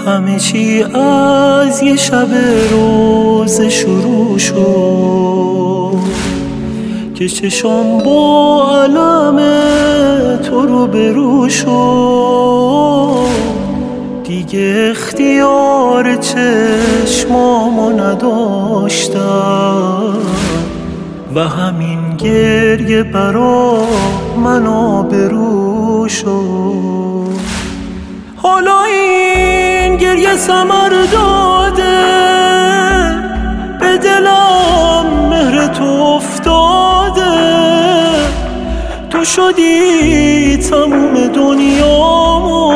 همه چی از یه شب روز شروع شد که چشم با علم تو رو برو شد. دیگه اختیار چشمامو نداشتم و همین گریه برا من آبرو شد. حالا این گریه ثمر داده، به دلم مهر تو افتاده. تو شدی تموم دنیامو،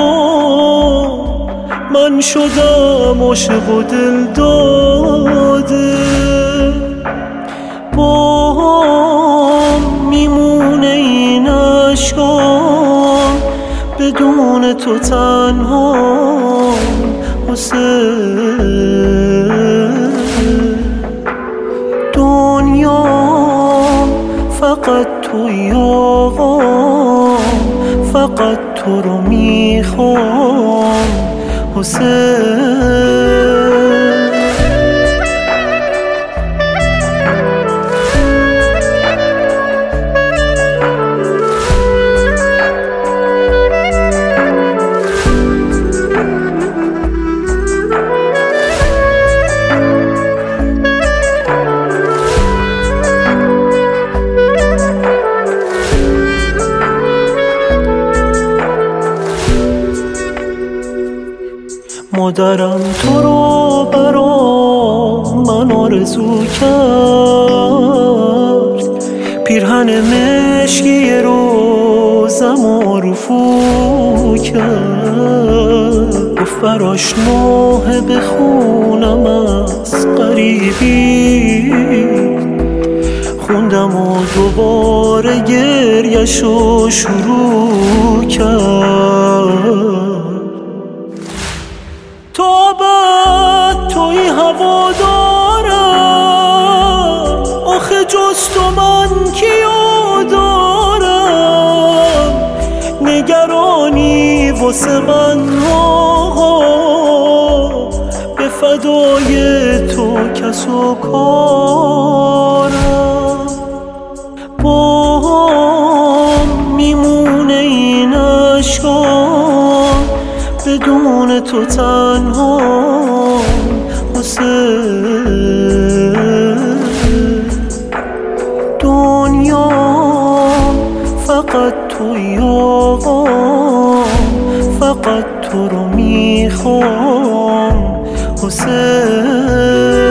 من شدم عاشق و دل داده. با هم میمونه این عشقام، بدون تو تنها حسین. دنیام فقط توی آقا، فقط تو رو میخوام حسین. مادرم تو رو برا من آرزو کرد، پیرهن مشکی روزم رفو کرد. گفت براش نوحه بخونم از غریبی، خوندم و دوباره گریه‌شو شروع کرد. تا بعد توی هوا دارم، آخه جز تو من کیو دارم. نگرانی واسه من آقا، به فدای تو کس و کارم. با هم میمونه این عشقام، بدون تو تنها حسین. دنیا فقط توی آقا، فقط تو رو میخوام حسین.